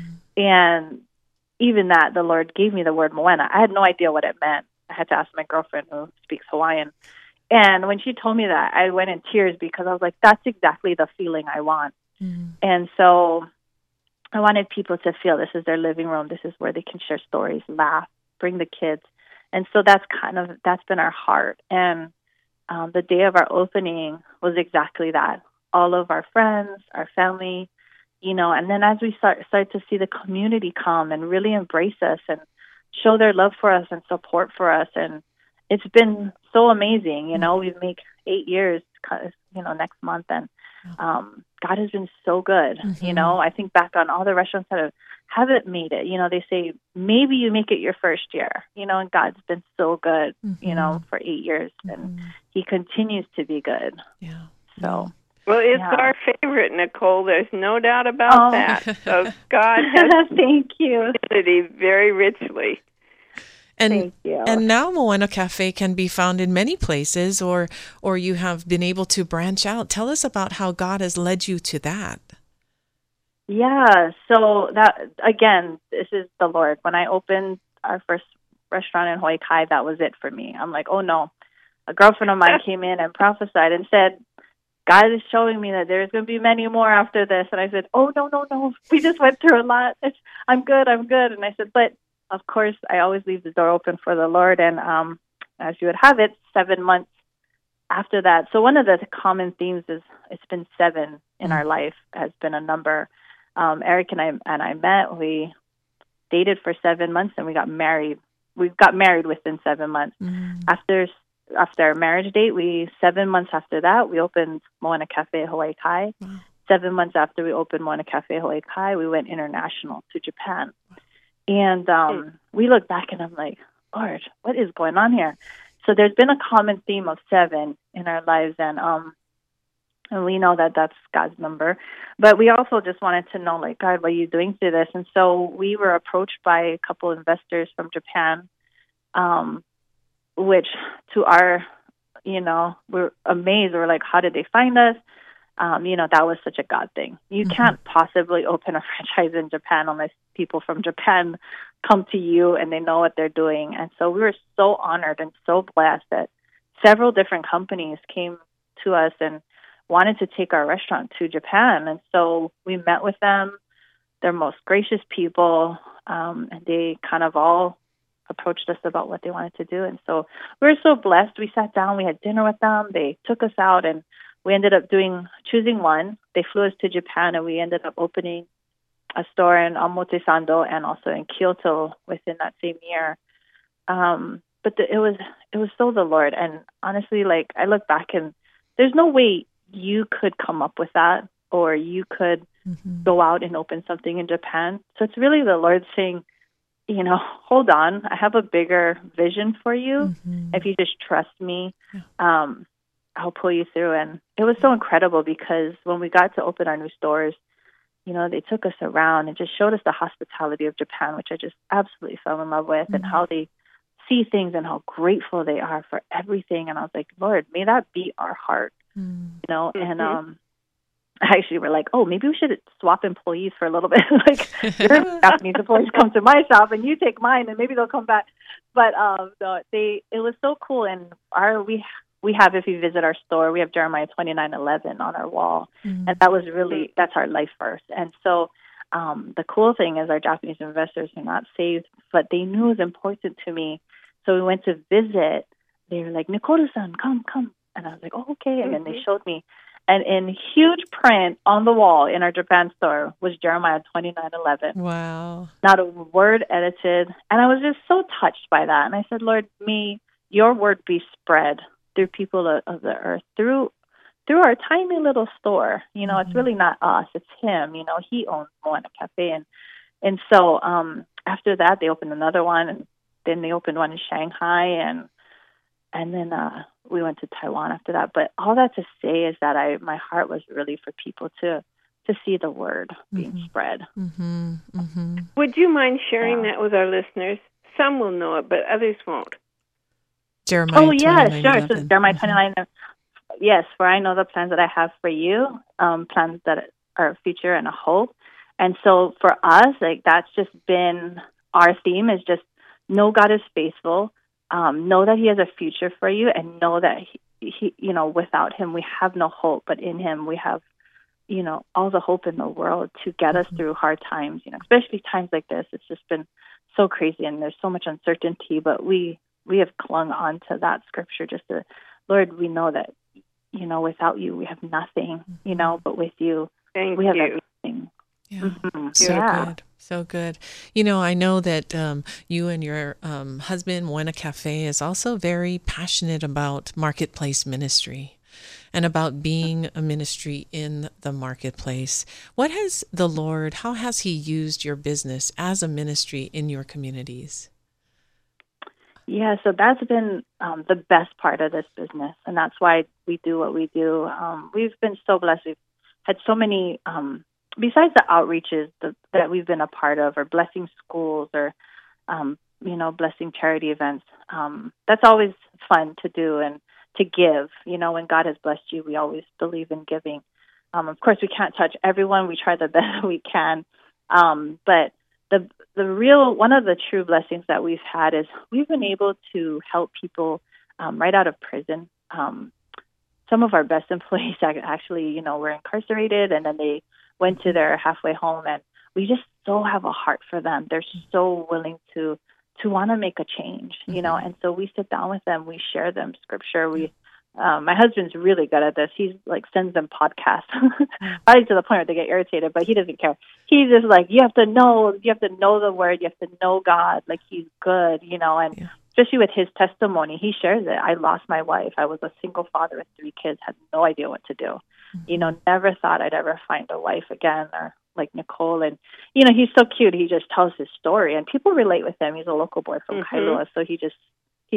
And even that, the Lord gave me the word Moana. I had no idea what it meant. I had to ask my girlfriend who speaks Hawaiian. And when she told me that, I went in tears, because I was like, that's exactly the feeling I want. And so I wanted people to feel this is their living room. This is where they can share stories, laugh, bring the kids. And so that's been our heart. And the day of our opening was exactly that. All of our friends, our family, and then as we start to see the community come and really embrace us and show their love for us and support for us. And it's been so amazing. We've made 8 years, next month. And God has been so good. I think back on all the restaurants that haven't made it. They say, maybe you make it your first year, and God's been so good, for 8 years. And he continues to be good. Yeah. So. Well, it's our favorite, Nicole. There's no doubt about that. So God has thank you. Very richly. Thank you. And now Moana Cafe can be found in many places, or you have been able to branch out. Tell us about how God has led you to that. Yeah. So that, again, this is the Lord. When I opened our first restaurant in Hawaii Kai, that was it for me. I'm like, oh no. A girlfriend of mine came in and prophesied and said, God is showing me that there's going to be many more after this. And I said, oh, no. We just went through a lot. I'm good. And I said, but of course, I always leave the door open for the Lord. And as you would have it, 7 months after that. So one of the common themes is it's been 7 in our life, has been a number. Eric and I met. We dated for 7 months, and we got married. We got married within 7 months. After our marriage date, 7 months after that, we opened Moana Cafe Hawaii Kai. 7 months after we opened Moana Cafe Hawaii Kai, we went international to Japan. And we look back, and I'm like, Lord, what is going on here? So there's been a common theme of 7 in our lives, and we know that that's God's number. But we also just wanted to know, like, God, what are you doing through this? And so we were approached by a couple of investors from Japan, which to our, we're amazed. We're like, how did they find us? That was such a God thing. You can't possibly open a franchise in Japan unless people from Japan come to you and they know what they're doing. And so we were so honored and so blessed that several different companies came to us and wanted to take our restaurant to Japan. And so we met with them. They're most gracious people, and they kind of all approached us about what they wanted to do. And so we were so blessed. We sat down, we had dinner with them. They took us out, and we ended up choosing one. They flew us to Japan, and we ended up opening a store in Omotesando and also in Kyoto within that same year. But it was so the Lord. And honestly, like, I look back and there's no way you could come up with that, or you could go out and open something in Japan. So it's really the Lord saying, hold on, I have a bigger vision for you. If you just trust me, I'll pull you through. And it was so incredible because when we got to open our new stores, they took us around and just showed us the hospitality of Japan, which I just absolutely fell in love with, and how they see things and how grateful they are for everything. And I was like, Lord, may that be our heart, and actually we're like, oh, maybe we should swap employees for a little bit. Like, your Japanese employees come to my shop and you take mine, and maybe they'll come back. But it was so cool. And we have, if you visit our store, we have Jeremiah 29:11 on our wall, and that was really, that's our life verse. And so the cool thing is our Japanese investors are not saved, but they knew it was important to me. So we went to visit. They were like, Nicole-san, come. And I was like, oh, okay. And then they showed me. And in huge print on the wall in our Japan store was Jeremiah 29:11. Wow. Not a word edited. And I was just so touched by that. And I said, Lord, may your word be spread through people of the earth, through our tiny little store. It's really not us, it's him. He owns Moana Cafe. And so after that, they opened another one, and then they opened one in Shanghai, and then we went to Taiwan after that. But all that to say is that my heart was really for people to see the word being spread. Would you mind sharing that with our listeners? Some will know it, but others won't. Jeremiah 29:11. Yeah, sure. So Jeremiah 29. Yes, for I know the plans that I have for you, plans that are a future and a hope. And so for us, like, that's just been our theme, is just know God is faithful, know that he has a future for you, and know that he without him, we have no hope, but in him we have, all the hope in the world to get us through hard times, especially times like this. It's just been so crazy, and there's so much uncertainty, but we have clung on to that scripture, just to, Lord, we know that, without you, we have nothing, but with you, we have everything. Yeah. Good. So good. I know that you and your husband, Moana Cafe, is also very passionate about marketplace ministry and about being a ministry in the marketplace. How has he used your business as a ministry in your communities? Yeah, so that's been the best part of this business, and that's why we do what we do. We've been so blessed. We've had so many, besides the outreaches that we've been a part of, or blessing schools, or, blessing charity events. That's always fun to do and to give. When God has blessed you, we always believe in giving. Of course, we can't touch everyone. We try the best we can. But one of the true blessings that we've had is we've been able to help people right out of prison. Some of our best employees actually, were incarcerated, and then they went to their halfway home, and we just so have a heart for them. They're so willing to want to make a change, and so we sit down with them, we share them scripture. My husband's really good at this. He's like sends them podcasts, probably to the point where they get irritated, but he doesn't care. He's just like, you have to know the word, you have to know God, like he's good, and especially with his testimony, he shares it. I lost my wife. I was a single father with 3 kids, had no idea what to do. Never thought I'd ever find a wife again or like Nicole. And, he's so cute. He just tells his story and people relate with him. He's a local boy from Kailua. So he just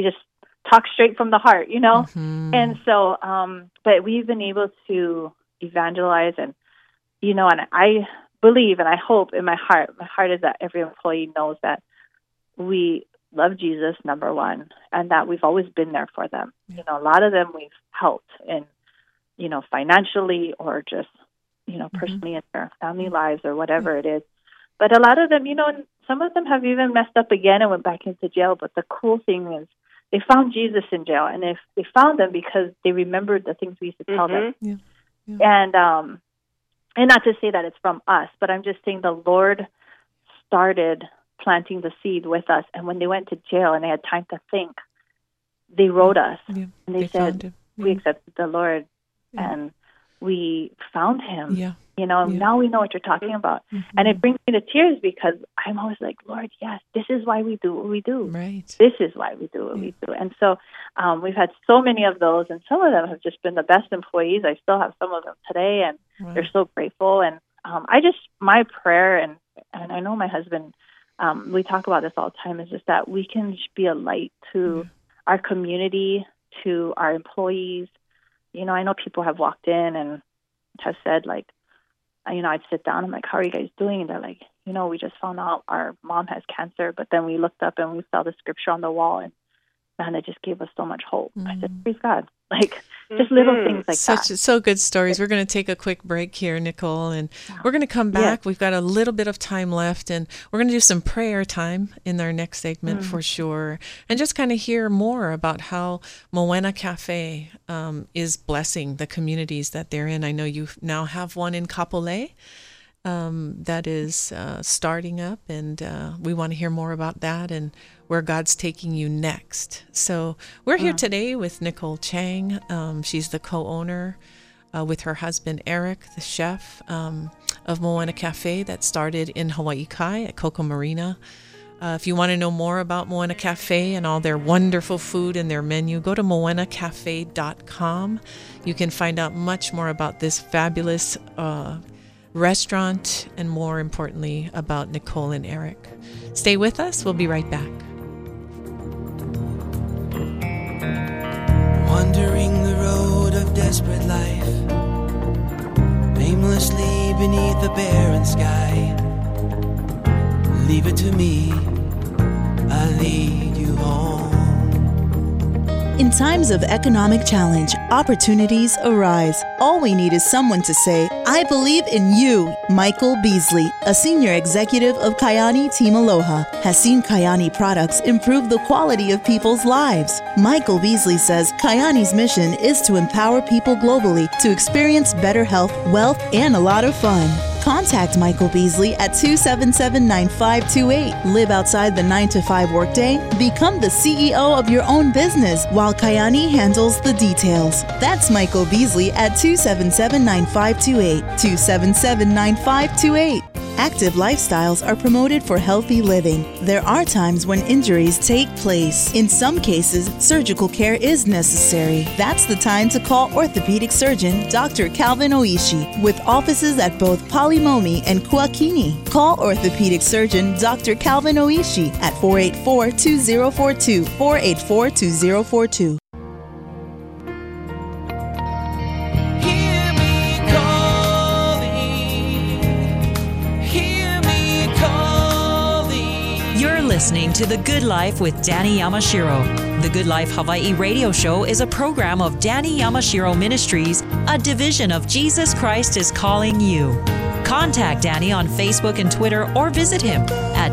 talks straight from the heart, And so, but we've been able to evangelize and, and I believe and I hope in my heart is that every employee knows that we love Jesus, number one, and that we've always been there for them. Yeah. A lot of them we've helped in, financially or just, personally in their family lives or whatever it is. But a lot of them, some of them have even messed up again and went back into jail. But the cool thing is they found Jesus in jail, and if they found them because they remembered the things we used to tell them. Yeah. And not to say that it's from us, but I'm just saying the Lord started planting the seed with us. And when they went to jail and they had time to think, they wrote us and they said, we accepted the Lord and we found him. Yeah. Now we know what you're talking about. And it brings me to tears because I'm always like, Lord, yes, this is why we do what we do. Right. This is why we do what we do. And so we've had so many of those, and some of them have just been the best employees. I still have some of them today, and they're so grateful. And my prayer, and I know my husband, we talk about this all the time, is just that we can be a light to our community, to our employees. I know people have walked in and have said, like, I'd sit down, I'm like, how are you guys doing? And they're like, we just found out our mom has cancer, but then we looked up and we saw the scripture on the wall, and man, it just gave us so much hope. I said, praise God. Like, just little things like that. So good stories. We're going to take a quick break here, Nicole, and we're going to come back. We've got a little bit of time left, and we're going to do some prayer time in our next segment for sure, and just kind of hear more about how Moana Cafe is blessing the communities that they're in. I know you now have one in Kapolei that is starting up, and we want to hear more about that and where God's taking you next. So we're here today with Nicole Chang. She's the co-owner with her husband Eric, the chef of Moana Cafe that started in Hawaii Kai at Coco Marina. If you want to know more about Moana Cafe and all their wonderful food and their menu, go to moanacafe.com. You can find out much more about this fabulous restaurant and, more importantly, about Nicole and Eric. Stay with us. We'll be right back. Wandering the road of desperate life, aimlessly beneath the barren sky. Leave it to me, I'll lead you home. In times of economic challenge, opportunities arise. All we need is someone to say, I believe in you. Michael Beasley, a senior executive of Kayani Team Aloha, has seen Kayani products improve the quality of people's lives. Michael Beasley says Kayani's mission is to empower people globally to experience better health, wealth, and a lot of fun. Contact Michael Beasley at 277-9528. Live outside the 9-to-5 workday. Become the CEO of your own business while Kayani handles the details. That's Michael Beasley at 277-9528. 277-9528. Active lifestyles are promoted for healthy living. There are times when injuries take place. In some cases, surgical care is necessary. That's the time to call orthopedic surgeon Dr. Calvin Oishi with offices at both Palimomi and Kuakini. Call orthopedic surgeon Dr. Calvin Oishi at 484-2042, 484-2042. Listening to The Good Life with Danny Yamashiro. The Good Life Hawaii radio show is a program of Danny Yamashiro Ministries, a division of Jesus Christ is Calling You. Contact Danny on Facebook and Twitter or visit him at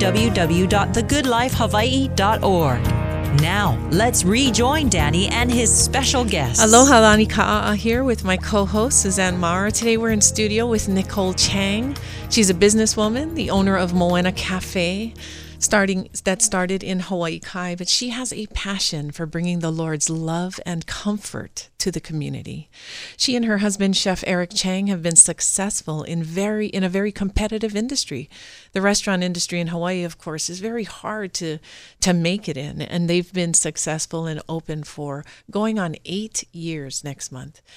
www.thegoodlifehawaii.org. Now, let's rejoin Danny and his special guest. Aloha Lani Ka'a here with my co-host Suzanne Mara. Today we're in studio with Nicole Chang. She's a businesswoman, the owner of Moana Cafe, that started in Hawaii Kai, but she has a passion for bringing the Lord's love and comfort to the community. She and her husband, Chef Eric Chang, have been successful in a very competitive industry. The restaurant industry in Hawaii, of course, is very hard to make it in, and they've been successful and open for going on 8 years next month.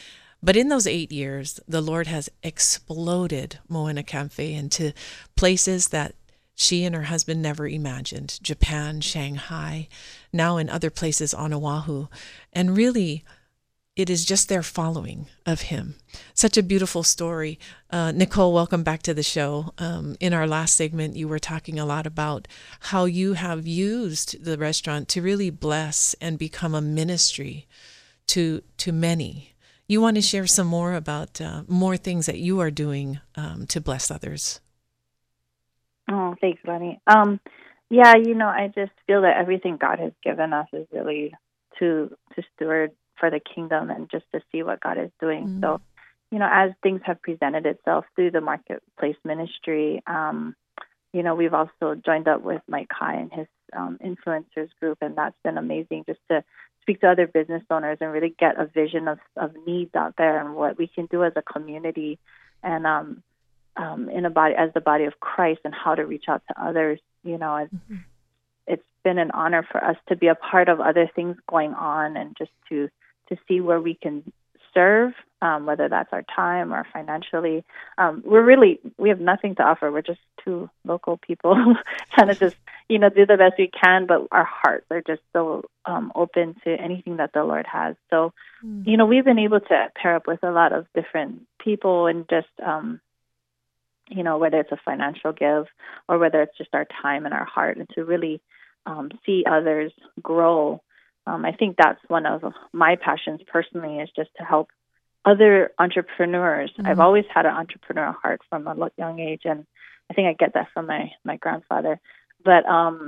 But in those 8 years, the Lord has exploded Moana Cafe into places that she and her husband never imagined. Japan, Shanghai, now in other places on Oahu. And really, it is just their following of him. Such a beautiful story. Nicole, welcome back to the show. In our last segment, you were talking a lot about how you have used the restaurant to really bless and become a ministry to many. You want to share some more about more things that you are doing to bless others? Oh, thanks, Bonnie. Yeah, I just feel that everything God has given us is really to steward for the kingdom and just to see what God is doing. Mm-hmm. So, as things have presented itself through the marketplace ministry, we've also joined up with Mike Kai and his influencers group, and that's been amazing just to speak to other business owners and really get a vision of needs out there and what we can do as a community and in a body as the body of Christ and how to reach out to others. Mm-hmm. It's been an honor for us to be a part of other things going on and just to see where we can serve, whether that's our time or financially. We have nothing to offer. We're just two local people trying to just, do the best we can, but our hearts are just so open to anything that the Lord has. So, we've been able to pair up with a lot of different people and just, whether it's a financial give or whether it's just our time and our heart, and to really see others grow. I think that's one of my passions personally, is just to help other entrepreneurs. Mm-hmm. I've always had an entrepreneurial heart from a young age, and I think I get that from my grandfather. But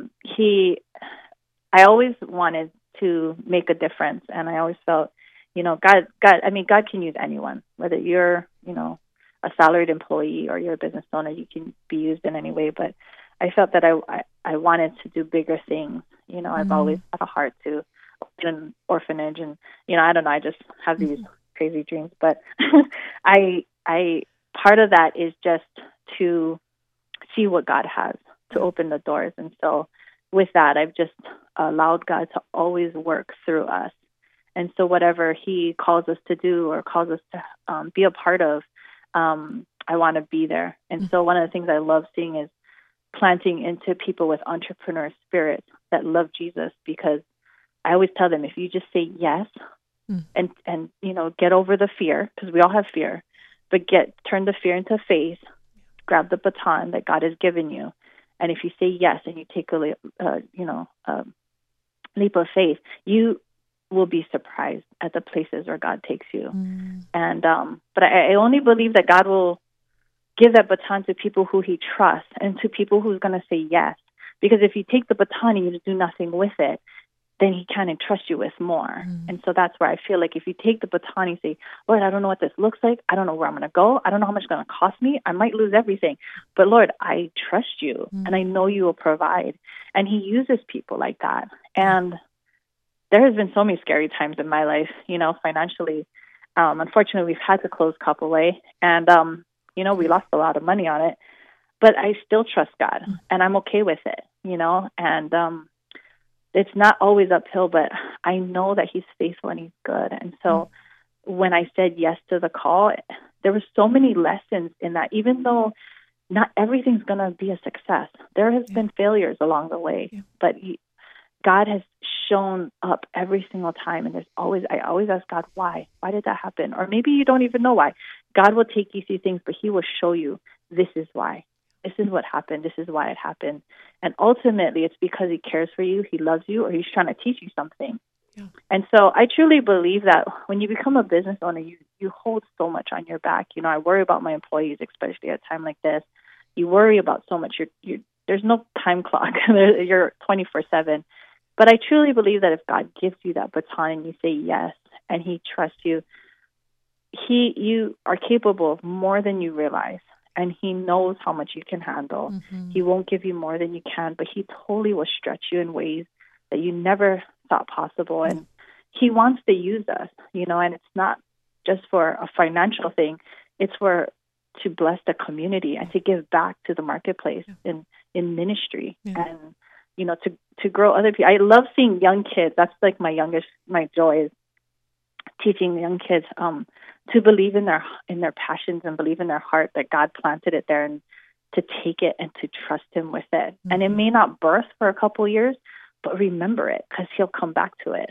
I always wanted to make a difference, and I always felt, God can use anyone, whether you're, a salaried employee or you're a business owner, you can be used in any way. But I felt that I wanted to do bigger things. I've always had a heart to open an orphanage, and I don't know, I just have these crazy dreams. But I part of that is just to see what God has, to open the doors. And so with that, I've just allowed God to always work through us. And so whatever He calls us to do or calls us to be a part of, I want to be there. And so one of the things I love seeing is planting into people with entrepreneur spirit that love Jesus, because I always tell them, if you just say yes and get over the fear, because we all have fear, but turn the fear into faith, grab the baton that God has given you. And if you say yes and you take a leap of faith, you will be surprised at the places where God takes you. And but I only believe that God will give that baton to people who He trusts and to people who's going to say yes. Because if you take the baton and you just do nothing with it, then He can't entrust you with more. And so that's where I feel like if you take the baton and say, Lord, I don't know what this looks like. I don't know where I'm going to go. I don't know how much it's going to cost me. I might lose everything. But Lord, I trust you and I know you will provide. And He uses people like that. And there has been so many scary times in my life, financially. Unfortunately, we've had to close Kapolei, and, we lost a lot of money on it. But I still trust God, and I'm okay with it, and it's not always uphill, but I know that He's faithful and He's good. And so when I said yes to the call, there were so many lessons in that, even though not everything's going to be a success. There has been failures along the way, but God has shown up every single time. And I always ask God, why? Why did that happen? Or maybe you don't even know why. God will take you through things, but He will show you, this is why. This is what happened. This is why it happened. And ultimately, it's because He cares for you, He loves you, or He's trying to teach you something. Yeah. And so I truly believe that when you become a business owner, you hold so much on your back. I worry about my employees, especially at a time like this. You worry about so much. There's no time clock. You're 24/7. But I truly believe that if God gives you that baton and you say yes, and He trusts you, you are capable of more than you realize. And He knows how much you can handle. He won't give you more than you can, but He totally will stretch you in ways that you never thought possible. And He wants to use us, and it's not just for a financial thing. It's to bless the community and to give back to the marketplace in ministry and, to grow other people. I love seeing young kids. That's like my joy is teaching young kids to believe in their passions and believe in their heart that God planted it there, and to take it and to trust Him with it. Mm-hmm. And it may not birth for a couple years, but remember it, because He'll come back to it,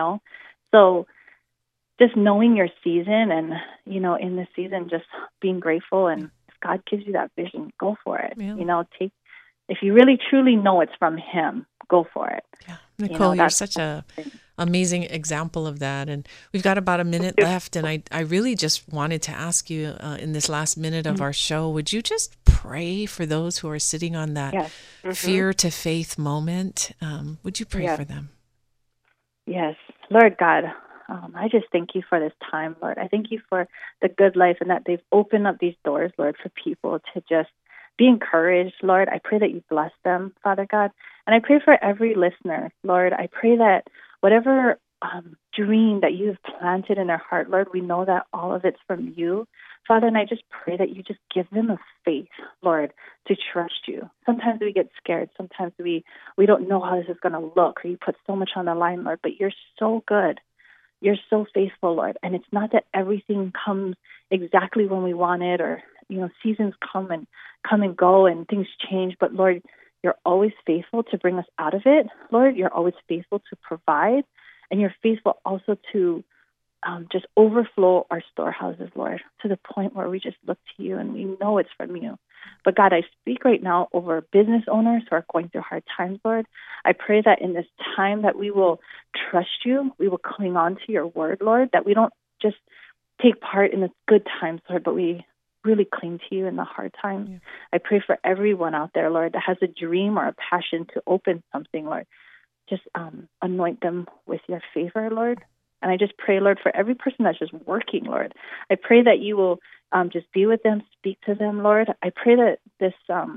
So just knowing your season, and, in this season, just being grateful. And if God gives you that vision, go for it. Yeah. If you really truly know it's from Him, go for it. Yeah. Nicole, you're such a amazing example of that. And we've got about a minute left. And I really just wanted to ask you in this last minute of our show, would you just pray for those who are sitting on that fear to faith moment? Would you pray for them? Yes. Lord God, I just thank You for this time, Lord. I thank You for the Good Life, and that they've opened up these doors, Lord, for people to just be encouraged, Lord. I pray that You bless them, Father God. And I pray for every listener, Lord. I pray that whatever dream that You've planted in their heart, Lord, we know that all of it's from You, Father. And I just pray that You just give them a faith, Lord, to trust You. Sometimes we get scared. Sometimes we don't know how this is going to look, or You put so much on the line, Lord. But You're so good. You're so faithful, Lord. And it's not that everything comes exactly when we want it, or seasons come and go, and things change. But Lord, You're always faithful to bring us out of it. Lord, You're always faithful to provide, and You're faithful also to just overflow our storehouses, Lord, to the point where we just look to You and we know it's from You. But God, I speak right now over business owners who are going through hard times, Lord. I pray that in this time that we will trust You, we will cling on to Your word, Lord, that we don't just take part in the good times, Lord, but we really cling to You in the hard times. Yeah. I pray for everyone out there, Lord, that has a dream or a passion to open something, Lord. Just anoint them with Your favor, Lord. And I just pray, Lord, for every person that's just working, Lord. I pray that You will just be with them, speak to them, Lord. I pray that this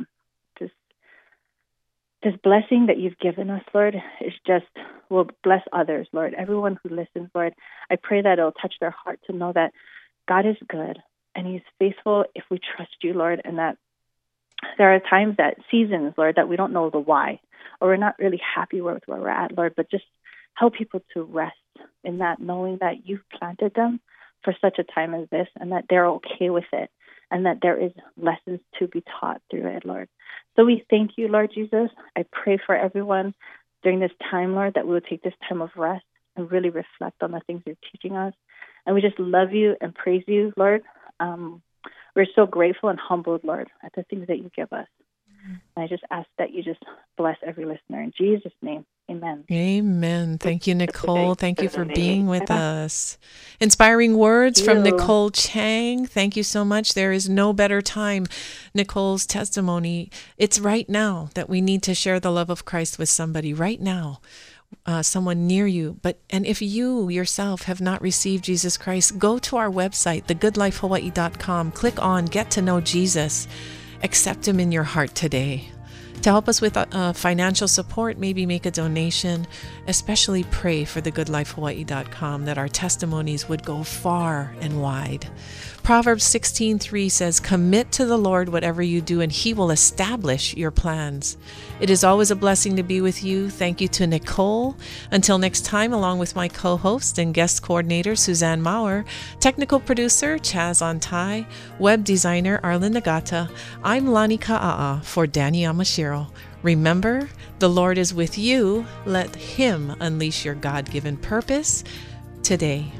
blessing that You've given us, Lord, will bless others, Lord. Everyone who listens, Lord, I pray that it'll touch their heart to know that God is good and He's faithful if we trust You, Lord, and that there are times, seasons, Lord, that we don't know the why, or we're not really happy with where we're at, Lord, but just help people to rest in that, knowing that You've planted them for such a time as this, and that they're okay with it, and that there is lessons to be taught through it, Lord. So we thank You, Lord Jesus. I pray for everyone during this time, Lord, that we will take this time of rest and really reflect on the things You're teaching us. And we just love You and praise You, Lord. We're so grateful and humbled, Lord, at the things that You give us. And I just ask that You just bless every listener. In Jesus' name, amen. Amen. Thank you, Nicole. Thank you for being with us. Inspiring words from Nicole Chang. Thank you so much. There is no better time. Nicole's testimony. It's right now that we need to share the love of Christ with somebody right now. Someone near you. And if you yourself have not received Jesus Christ, go to our website, thegoodlifehawaii.com. Click on Get to Know Jesus. Accept Him in your heart today. To help us with financial support, maybe make a donation, especially pray for thegoodlifehawaii.com that our testimonies would go far and wide. Proverbs 16:3 says, "Commit to the Lord whatever you do, and He will establish your plans." It is always a blessing to be with you. Thank you to Nicole. Until next time, along with my co-host and guest coordinator, Suzanne Maurer, technical producer, Chaz Ontai, web designer, Arlen Nagata, I'm Lani Ka'a'a for Danny Yamashiro. Remember, the Lord is with you. Let Him unleash your God-given purpose today.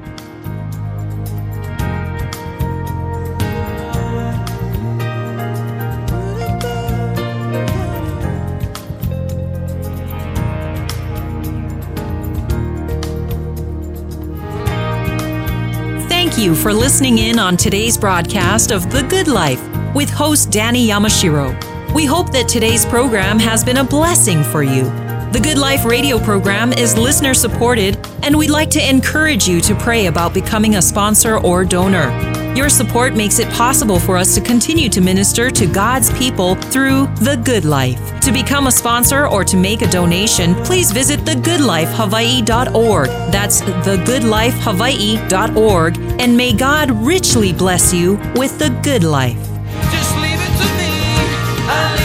Thank you for listening in on today's broadcast of The Good Life with host Danny Yamashiro. We hope that today's program has been a blessing for you. The Good Life radio program is listener supported, and we'd like to encourage you to pray about becoming a sponsor or donor. Your support makes it possible for us to continue to minister to God's people through The Good Life. To become a sponsor or to make a donation, please visit thegoodlifehawaii.org. That's thegoodlifehawaii.org. And may God richly bless you with the good life. Just leave it to me.